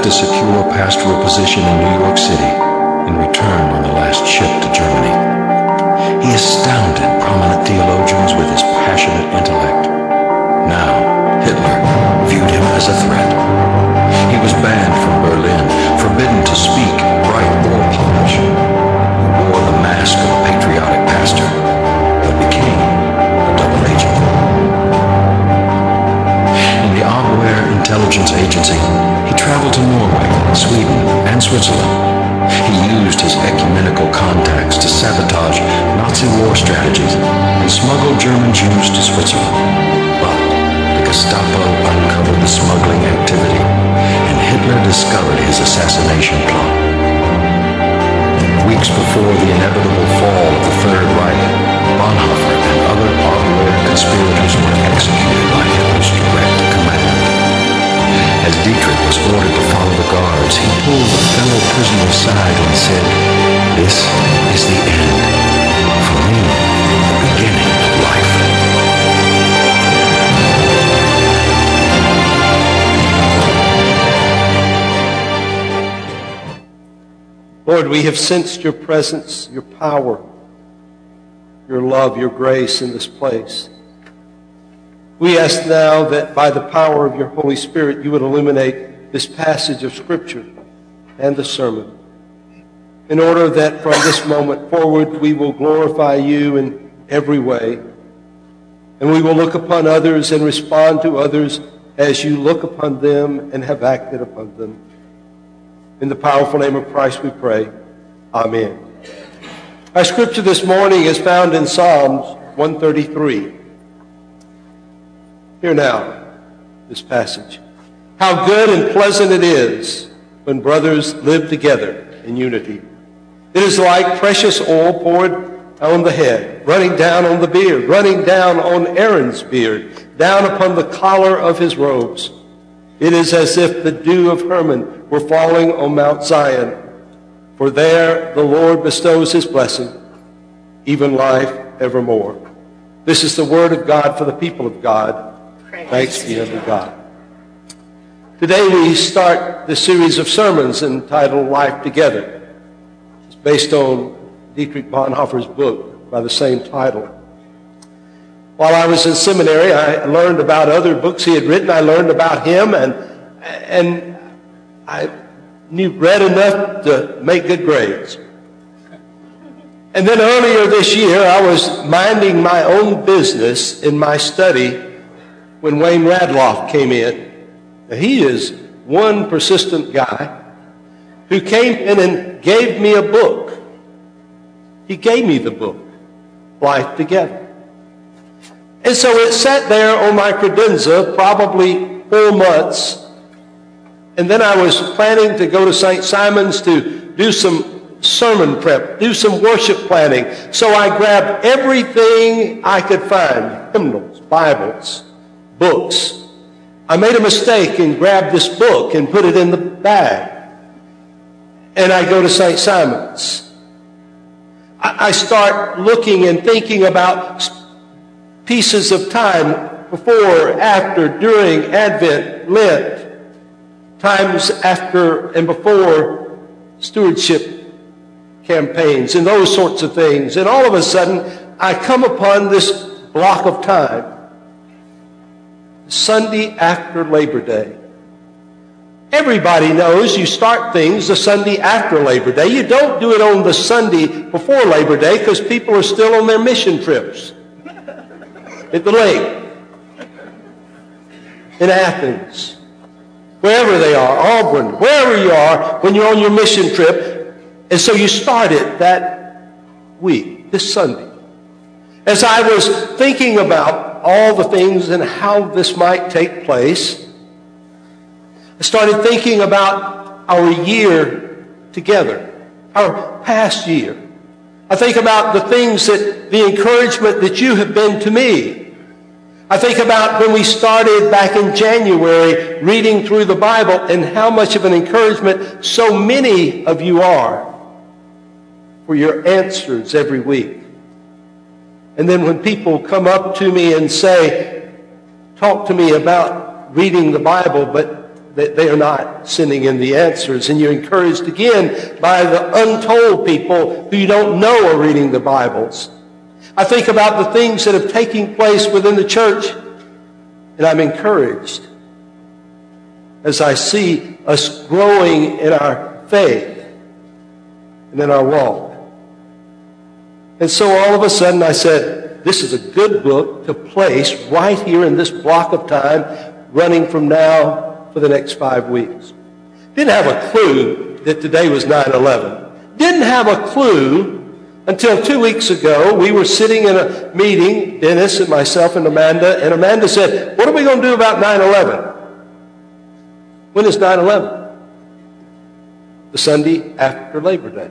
a secure pastoral position in New York City and returned on the last ship to Germany. He astounded prominent theologians with his passionate intellect. Now, Hitler viewed him as a threat. He was banned from Berlin, forbidden to speak, write, or publish. He wore the mask of a patriotic pastor, but became a double agent. In the Abwehr intelligence agency, he traveled to Norway, Sweden, and Switzerland. He used his ecumenical contacts to sabotage Nazi war strategies and smuggle German Jews to Switzerland. But the Gestapo uncovered the smuggling activity, and Hitler discovered his assassination plot. Weeks before the inevitable fall of the Third Reich, Bonhoeffer and other Abwehr conspirators were executed by Hitler's direct command. As Dietrich was ordered to follow the guards, he pulled a fellow prisoner aside and said, "This is the end. For me, the beginning of life." Lord, we have sensed your presence, your power, your love, your grace in this place. We ask now that by the power of your Holy Spirit, you would illuminate this passage of Scripture and the sermon, in order that from this moment forward we will glorify you in every way, and we will look upon others and respond to others as you look upon them and have acted upon them. In the powerful name of Christ we pray. Amen. Our scripture this morning is found in Psalms 133. Hear now this passage. How good and pleasant it is when brothers live together in unity. It is like precious oil poured on the head, running down on the beard, running down on Aaron's beard, down upon the collar of his robes. It is as if the dew of Hermon were falling on Mount Zion, for there the Lord bestows his blessing, even life evermore. This is the word of God for the people of God. Thanks be unto God. Today we start the series of sermons entitled Life Together. It's based on Dietrich Bonhoeffer's book by the same title. While I was in seminary, I learned about other books he had written. I learned about him, and I read enough to make good grades. And then earlier this year, I was minding my own business in my study when Wayne Radloff came in. Now, he is one persistent guy who came in and gave me a book. He gave me the book, Life Together. And so it sat there on my credenza probably 4 months. And then I was planning to go to St. Simon's to do some sermon prep, do some worship planning. So I grabbed everything I could find, hymnals, Bibles, books. I made a mistake and grabbed this book and put it in the bag. And I go to St. Simon's. I start looking and thinking about pieces of time before, after, during Advent, Lent, times after and before stewardship campaigns and those sorts of things. And all of a sudden, I come upon this block of time, Sunday after Labor Day. Everybody knows you start things the Sunday after Labor Day. You don't do it on the Sunday before Labor Day because people are still on their mission trips at the lake, in Athens, wherever they are, Auburn, wherever you are when you're on your mission trip. And so you start it that week, this Sunday. As I was thinking about all the things and how this might take place, I started thinking about our year together, our past year. I think about the things the encouragement that you have been to me. I think about when we started back in January reading through the Bible and how much of an encouragement so many of you are for your answers every week. And then when people come up to me and say, talk to me about reading the Bible, but they are not sending in the answers. And you're encouraged again by the untold people who you don't know are reading the Bibles. I think about the things that have taken place within the church, and I'm encouraged as I see us growing in our faith and in our walk. And so all of a sudden I said, this is a good book to place right here in this block of time, running from now for the next 5 weeks. Didn't have a clue that today was 9/11. Didn't have a clue until 2 weeks ago. We were sitting in a meeting, Dennis and myself and Amanda said, what are we going to do about 9/11? When is 9/11? The Sunday after Labor Day.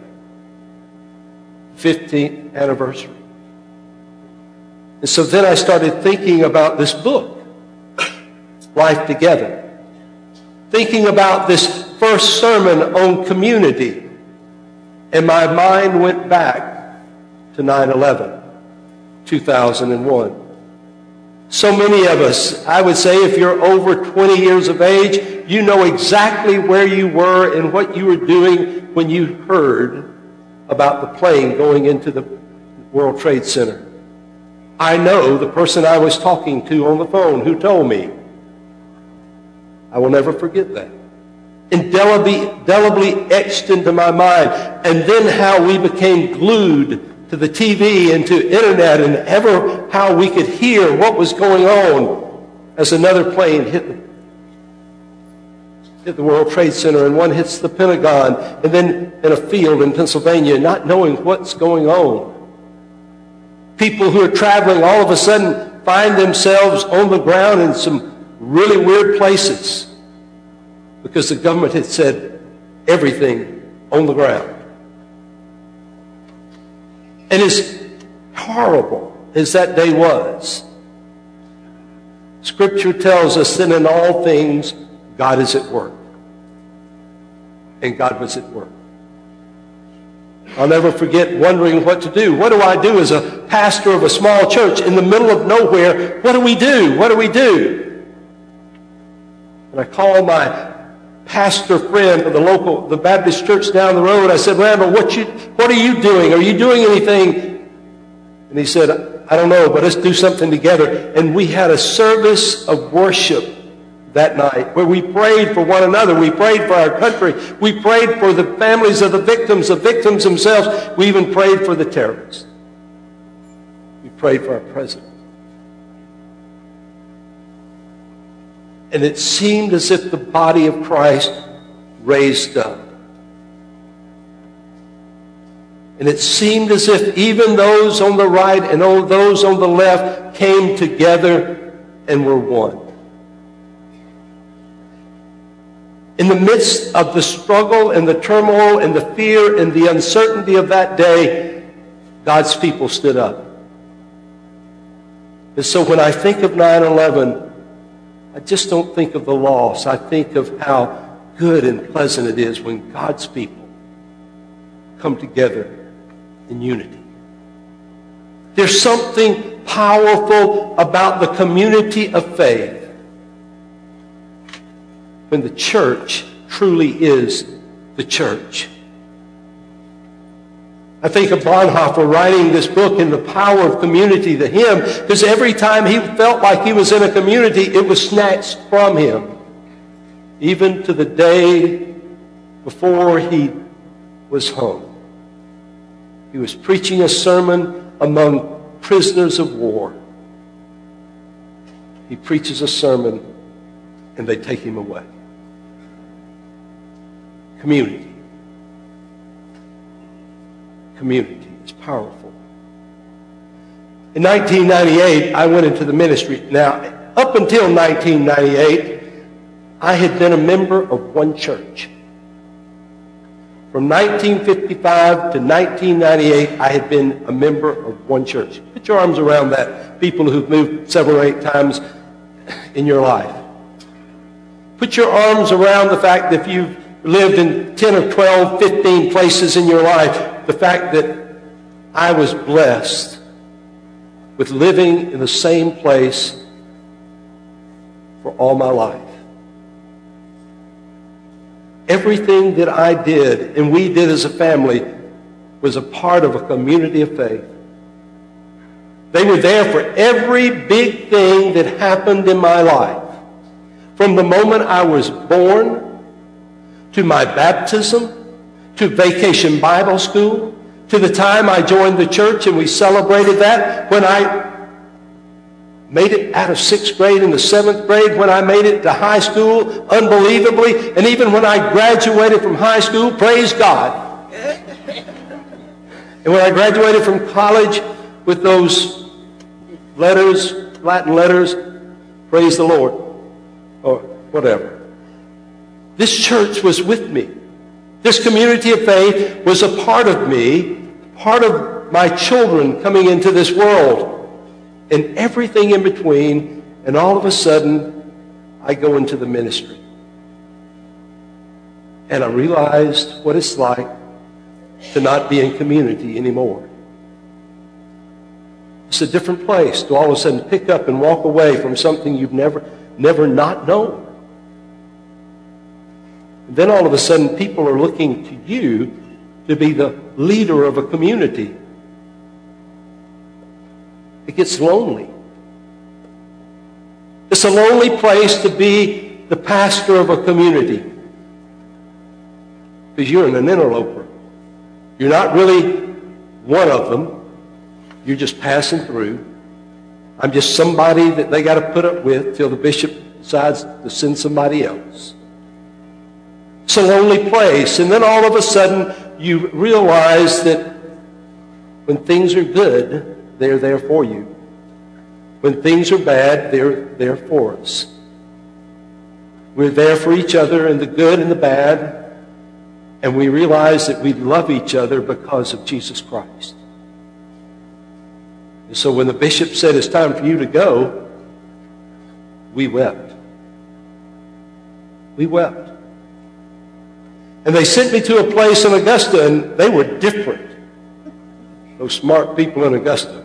15th anniversary. And so then I started thinking about this book, Life Together. Thinking about this first sermon on community. And my mind went back to 9/11, 2001. So many of us, I would say if you're over 20 years of age, you know exactly where you were and what you were doing when you heard about the plane going into the World Trade Center. I know the person I was talking to on the phone who told me. I will never forget that. Indelibly etched into my mind. And then how we became glued to the TV and to internet, and ever how we could hear what was going on as another plane hit the World Trade Center, and one hits the Pentagon, and then in a field in Pennsylvania, not knowing what's going on. People who are traveling all of a sudden find themselves on the ground in some really weird places because the government had said everything on the ground. And as horrible as that day was, Scripture tells us that in all things, God is at work. And God was at work. I'll never forget wondering what to do. What do I do as a pastor of a small church in the middle of nowhere? What do we do? What do we do? And I called my pastor friend of the Baptist church down the road. I said, Randall, what are you doing? Are you doing anything? And he said, I don't know, but let's do something together. And we had a service of worship that night where we prayed for one another. We prayed for our country. We prayed for the families of the victims themselves. We even prayed for the terrorists. We prayed for our president. And it seemed as if the body of Christ raised up. And it seemed as if even those on the right and those on the left came together and were one. In the midst of the struggle and the turmoil and the fear and the uncertainty of that day, God's people stood up. And so when I think of 9/11, I just don't think of the loss. I think of how good and pleasant it is when God's people come together in unity. There's something powerful about the community of faith when the church truly is the church. I think of Bonhoeffer writing this book in the power of community, the hymn, because every time he felt like he was in a community, it was snatched from him. Even to the day before he was hung. He was preaching a sermon among prisoners of war. He preaches a sermon and they take him away. Community. Community is powerful. In 1998, I went into the ministry. Now, up until 1998, I had been a member of one church. From 1955 to 1998, I had been a member of one church. Put your arms around that. People who've moved 7 or 8 times in your life. Put your arms around the fact that if you've lived in 10 or 12, 15 places in your life, the fact that I was blessed with living in the same place for all my life. Everything that I did and we did as a family was a part of a community of faith. They were there for every big thing that happened in my life. From the moment I was born, to my baptism, to vacation Bible school, to the time I joined the church and we celebrated that, when I made it out of 6th grade into 7th grade, when I made it to high school, unbelievably, and even when I graduated from high school, praise God. And when I graduated from college with those letters, Latin letters, praise the Lord, or whatever. This church was with me. This community of faith was a part of me, part of my children coming into this world, and everything in between, and all of a sudden, I go into the ministry. And I realized what it's like to not be in community anymore. It's a different place to all of a sudden pick up and walk away from something you've never not known. And then all of a sudden people are looking to you to be the leader of a community. It gets lonely. It's a lonely place to be the pastor of a community, because you're an interloper. You're not really one of them. You're just passing through. I'm just somebody that they got to put up with till the bishop decides to send somebody else. It's a lonely place. And then all of a sudden you realize that when things are good, they're there for you. When things are bad, they're there for us. We're there for each other in the good and the bad. And we realize that we love each other because of Jesus Christ. And so when the bishop said it's time for you to go, we wept. We wept. And they sent me to a place in Augusta, and they were different. Those smart people in Augusta.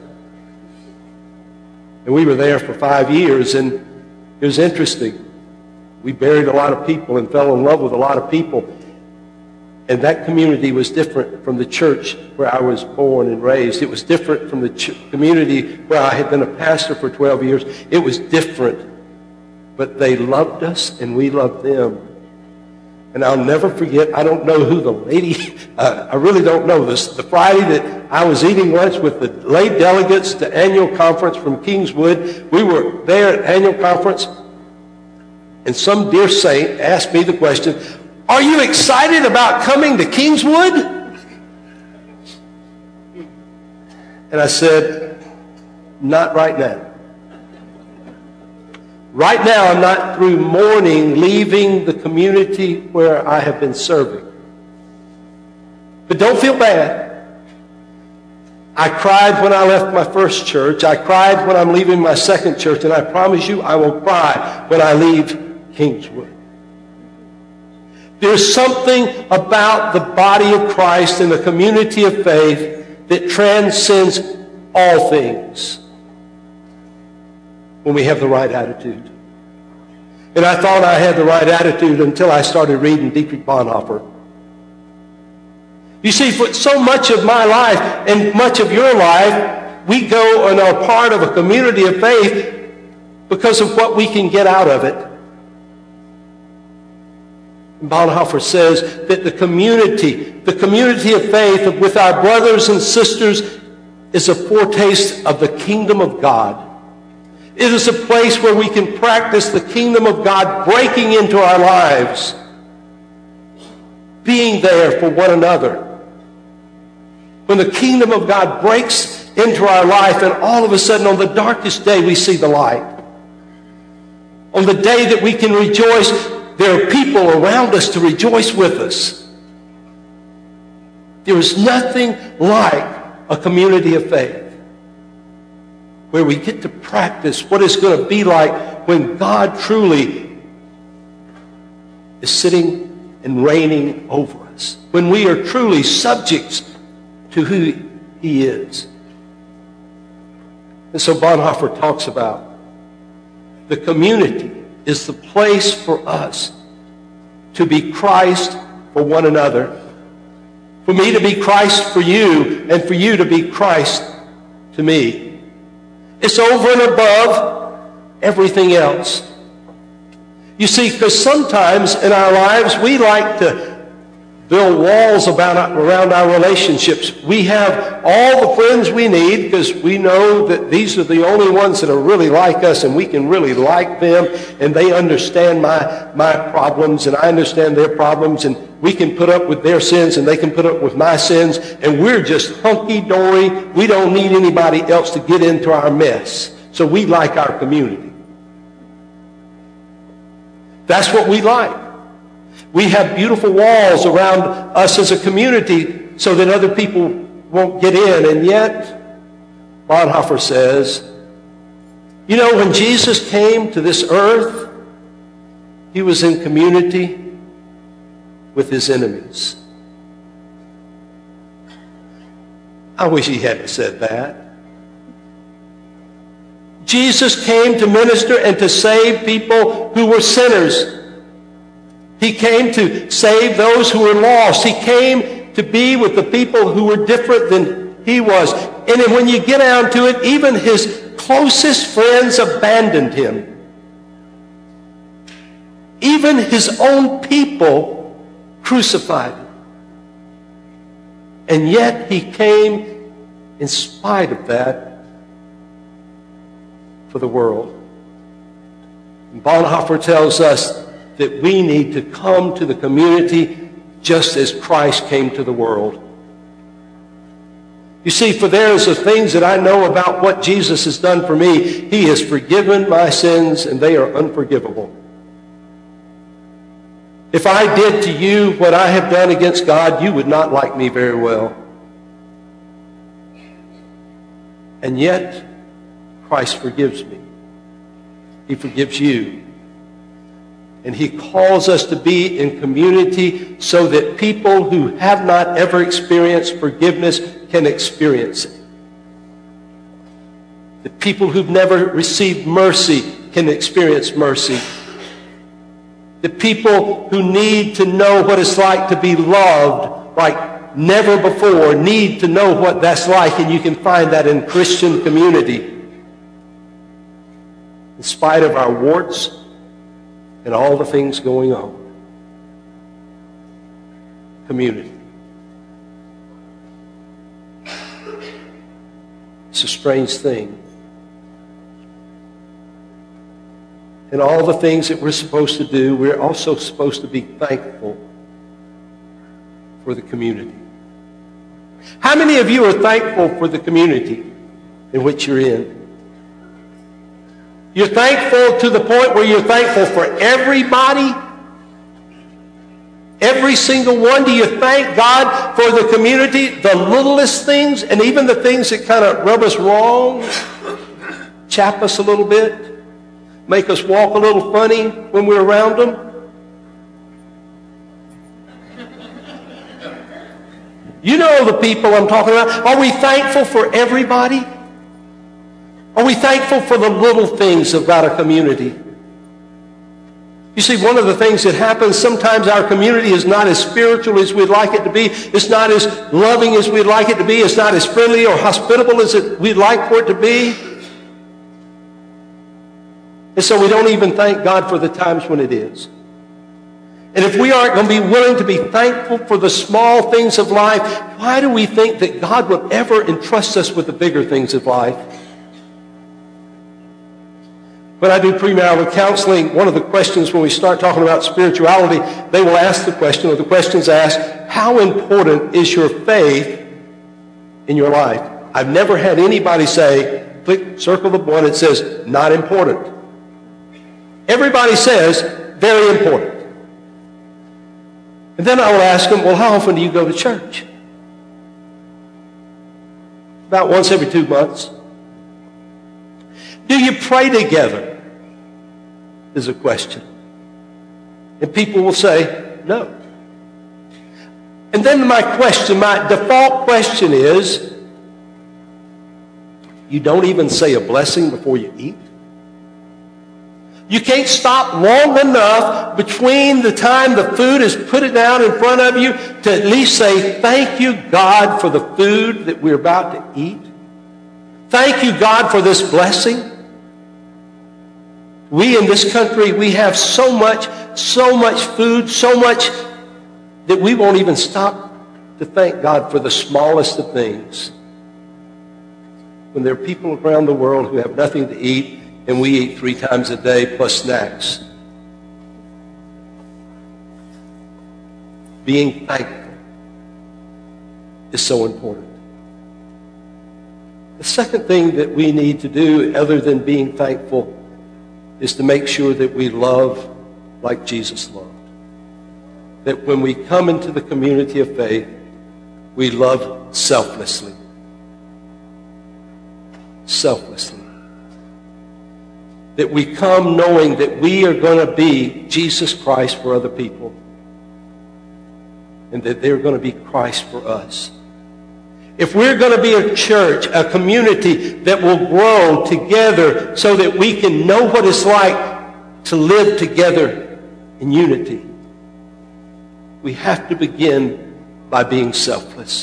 And we were there for 5 years, and it was interesting. We buried a lot of people and fell in love with a lot of people. And that community was different from the church where I was born and raised. It was different from the community where I had been a pastor for 12 years. It was different. But they loved us, and we loved them. And I'll never forget, I don't know who the lady, I really don't know this. The Friday that I was eating lunch with the lay delegates to annual conference from Kingswood, we were there at annual conference, and some dear saint asked me the question, "Are you excited about coming to Kingswood?" And I said, "Not right now. Right now, I'm not through mourning, leaving the community where I have been serving. But don't feel bad. I cried when I left my first church. I cried when I'm leaving my second church. And I promise you, I will cry when I leave Kingswood. There's something about the body of Christ and the community of faith that transcends all things when we have the right attitude. And I thought I had the right attitude until I started reading Dietrich Bonhoeffer. You see, for so much of my life and much of your life, we go and are part of a community of faith because of what we can get out of it. Bonhoeffer says that the community of faith with our brothers and sisters is a foretaste of the kingdom of God. It is a place where we can practice the kingdom of God breaking into our lives, being there for one another. When the kingdom of God breaks into our life, and all of a sudden on the darkest day we see the light. On the day that we can rejoice, there are people around us to rejoice with us. There is nothing like a community of faith where we get to practice what it's going to be like when God truly is sitting and reigning over us. When we are truly subjects to who He is. And so Bonhoeffer talks about the community is the place for us to be Christ for one another. For me to be Christ for you, and for you to be Christ to me. It's over and above everything else. You see, because sometimes in our lives we like to build walls around our relationships. We have all the friends we need because we know that these are the only ones that are really like us, and we can really like them, and they understand my problems, and I understand their problems, and we can put up with their sins, and they can put up with my sins, and we're just hunky-dory. We don't need anybody else to get into our mess. So we like our community. That's what we like. We have beautiful walls around us as a community so that other people won't get in. And yet, Bonhoeffer says, you know, when Jesus came to this earth, he was in community with his enemies. I wish he hadn't said that. Jesus came to minister and to save people who were sinners. He came to save those who were lost. He came to be with the people who were different than he was. And then when you get down to it, even his closest friends abandoned him. Even his own people crucified him. And yet he came in spite of that for the world. And Bonhoeffer tells us that we need to come to the community just as Christ came to the world. You see, for there is the things that I know about what Jesus has done for me. He has forgiven my sins, and they are unforgivable. If I did to you what I have done against God, you would not like me very well. And yet, Christ forgives me. He forgives you. And he calls us to be in community so that people who have not ever experienced forgiveness can experience it. That people who've never received mercy can experience mercy. That people who need to know what it's like to be loved like never before need to know what that's like, and you can find that in Christian community. In spite of our warts and all the things going on. Community. It's a strange thing. And all the things that we're supposed to do, we're also supposed to be thankful for the community. How many of you are thankful for the community in which you're in? You're thankful to the point where you're thankful for everybody? Every single one? Do you thank God for the community? The littlest things, and even the things that kind of rub us wrong, chap us a little bit, make us walk a little funny when we're around them? You know the people I'm talking about. Are we thankful for everybody? Are we thankful for the little things about a community? You see, one of the things that happens, sometimes our community is not as spiritual as we'd like it to be. It's not as loving as we'd like it to be. It's not as friendly or hospitable as we'd like for it to be. And so we don't even thank God for the times when it is. And if we aren't going to be willing to be thankful for the small things of life, why do we think that God will ever entrust us with the bigger things of life? When I do premarital counseling, one of the questions when we start talking about spirituality, they will ask the question, or the question's asked, how important is your faith in your life? I've never had anybody say, click, circle the one that says, not important. Everybody says, very important. And then I will ask them, well, how often do you go to church? About once every 2 months. Do you pray together? Is a question. And people will say, no. And then my default question is, you don't even say a blessing before you eat? You can't stop long enough between the time the food is put it down in front of you to at least say, thank you, God, for the food that we're about to eat. Thank you, God, for this blessing. We in this country, we have so much food, so much that we won't even stop to thank God for the smallest of things. When there are people around the world who have nothing to eat, and we eat 3 times a day plus snacks. Being thankful is so important. The second thing that we need to do, other than being thankful, is to make sure that we love like Jesus loved. That when we come into the community of faith, we love selflessly. Selflessly. That we come knowing that we are going to be Jesus Christ for other people. And that they're going to be Christ for us. If we're going to be a church, a community that will grow together so that we can know what it's like to live together in unity, we have to begin by being selfless.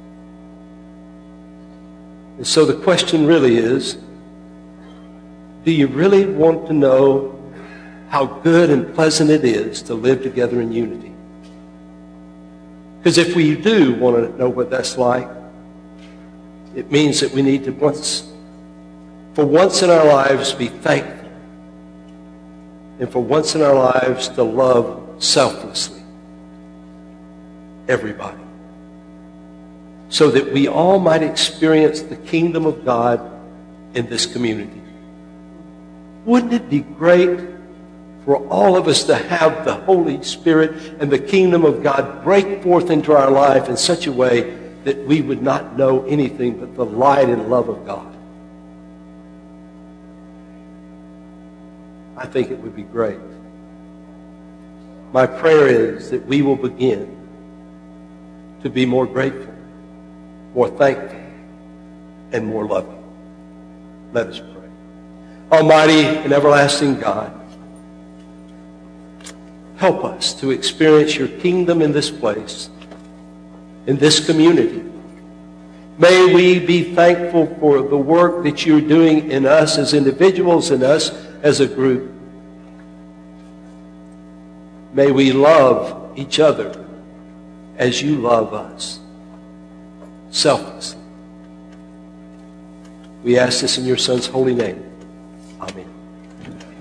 And so the question really is, do you really want to know how good and pleasant it is to live together in unity? Because if we do want to know what that's like, it means that we need to for once in our lives, be thankful. And for once in our lives, to love selflessly everybody. So that we all might experience the kingdom of God in this community. Wouldn't it be great for all of us to have the Holy Spirit and the kingdom of God break forth into our life in such a way that we would not know anything but the light and love of God? I think it would be great. My prayer is that we will begin to be more grateful, more thankful, and more loving. Let us pray. Almighty and everlasting God, help us to experience your kingdom in this place, in this community. May we be thankful for the work that you're doing in us as individuals and us as a group. May we love each other as you love us, selflessly. We ask this in your Son's holy name. Amen.